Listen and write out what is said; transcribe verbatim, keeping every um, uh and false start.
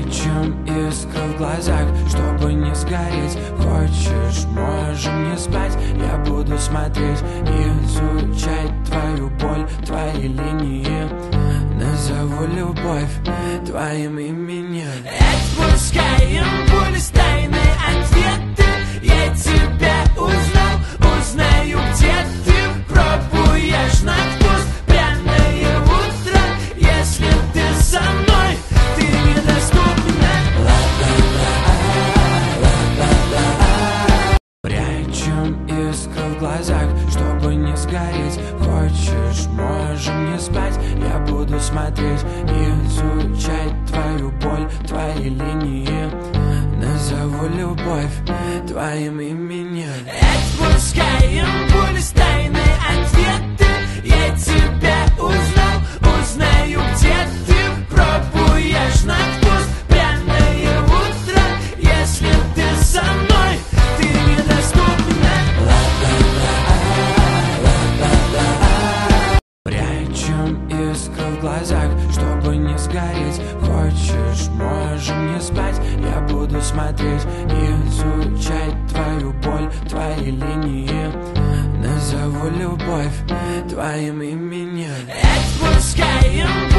Прячем искры в глазах, чтобы не сгореть. Хочешь, можем не спать. Я буду смотреть, изучать твою боль, твои линии. Назову любовь твоим именем. Отпускаем пули, тайные ответы. Я тебя узнал, узнаю, где ты. Пробуешь на вкус пряное утро. Если ты со мной, ты недоступна. Прячем искры в глазах, чтобы не сгореть. Хочешь, можем не спать. Я буду смотреть, изучать твою боль, твои линии. Назову любовь твоим именем. Отпускаем пули, тайные ответы. Я тебя узнал, узнаю, где ты. Пробуешь на вкус пряное утро. Если ты со мной, ты недоступна. Прячем искры в глазах, чтобы не сгореть. Хочешь, можем не спать. Я буду смотреть, изучать твою боль, твои линии. Назову любовь твоим именем. Отпускаем